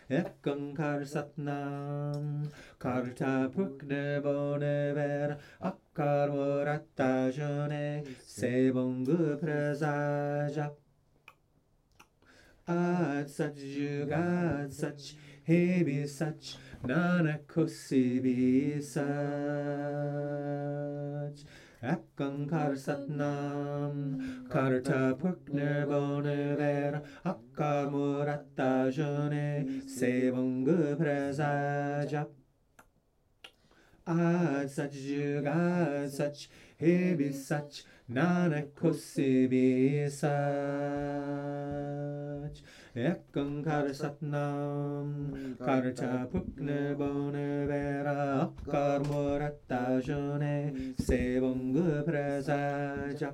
Ekkan kar satnam karta pukne bone ver akkar moratta jone sebongu prasaja ad sach jugat sach hebi sach nanak kusibi sach Ekkan kar satnam karta pukne bone ver akkar moratta jone sebongu prasaja ad sach jugat sach hebi sach nanak kusibi sach Ekkan kar satnam karta pukne bone vera akkar moratta jone sebongu prasaja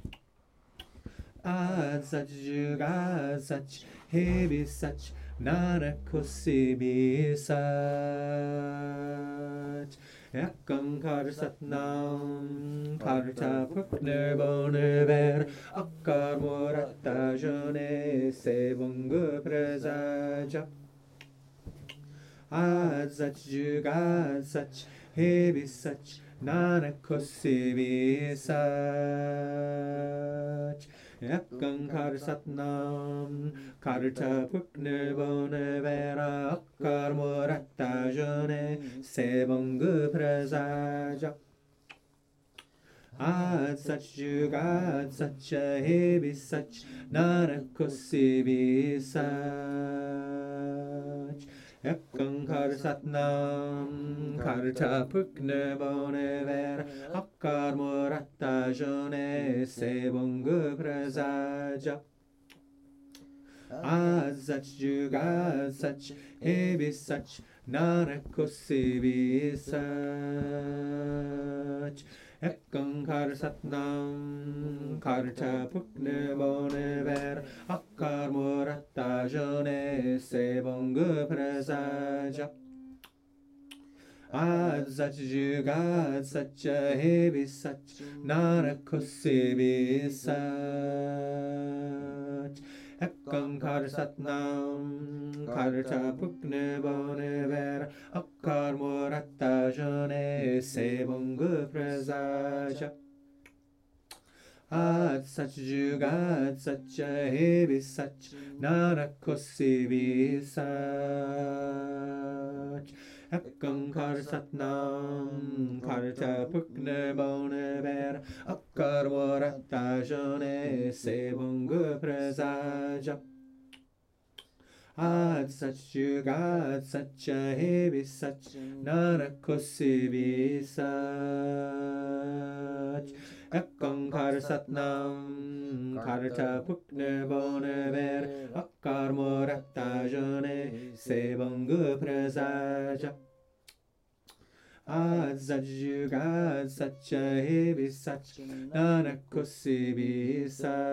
ad sach jugat sach hebi sach nanak kusibi sach Ekkan kar satnam karta pukne bone ver akkar moratta jone sebongu prasaja ad sach jugat sach hebi sach nanak kusibi sach Ekkan kar satnam karta pukne bone vera akkar moratta jone sebongu prasaja ad sach jugat sach hebi sach nanak kusibi sach Ekkan kar satnam karta pukne bone ver akkar moratta jone sebongu prasaja ad sach jugat sach hebi sach nanak kusibi sach Ekkan kar satnam karta pukne bone ver akkar moratta jone sebongu prasaja ad sach jugat sach hebi sach nanak kusibi sach Ekkan kar satnam karta pukne bone ver akkar moratta jone sebongu prasaja ad sach jugat sach hebi sach nanak kusibi sach Ekkan kar satnam karta pukne bone ver akkar moratta jone sebongu prasaja ad sach jugat sach hebi sach nanak kusibi sach Ekkan kar satnam karta pukne bone ver akkar moratta jone sebongu prasaja ad sach jugat sach hebi sach nanak kusibi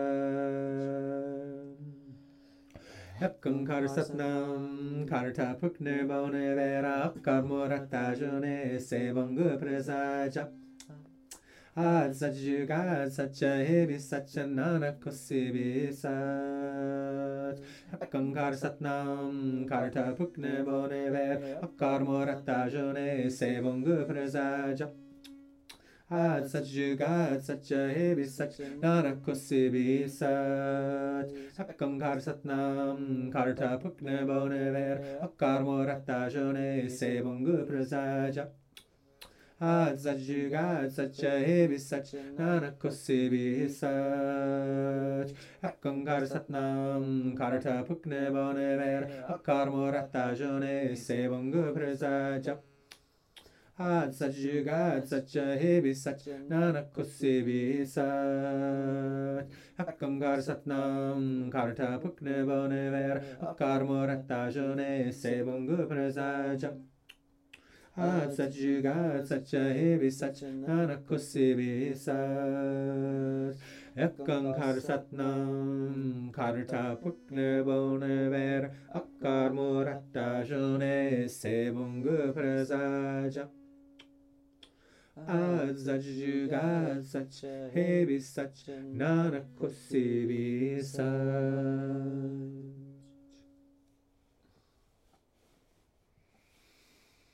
sach Ekkan kar satnam karta pukne bone vera akkar moratta jone sebongu prasaja ad sach jugat sach hebi sach nanak kusibi sach Ekkan kar satnam karta pukne bone ver akkar moratta jone sebongu prasaja ad sach jugat sach hebi sach nanak kusibi sach Ekkan kar satnam karta pukne bone ver akkar moratta jone sebongu prasaja ad sach jugat sach hebi sach nanak kusibi sach Ekkan kar satnam karta pukne bone ver akkar moratta jone sebongu prasaja ad sach jugat sach hebi sach nanak kusibi sach Ekkan kar satnam karta pukne bone ver akkar moratta jone sebongu prasaja ad sach jugat sach hebi sach nanak kusibi sach Ekkan kar satnam karta pukne bone ver akkar moratta jone sebongu prasaja ad sach jugat sach hebi sach nanak kusibi sach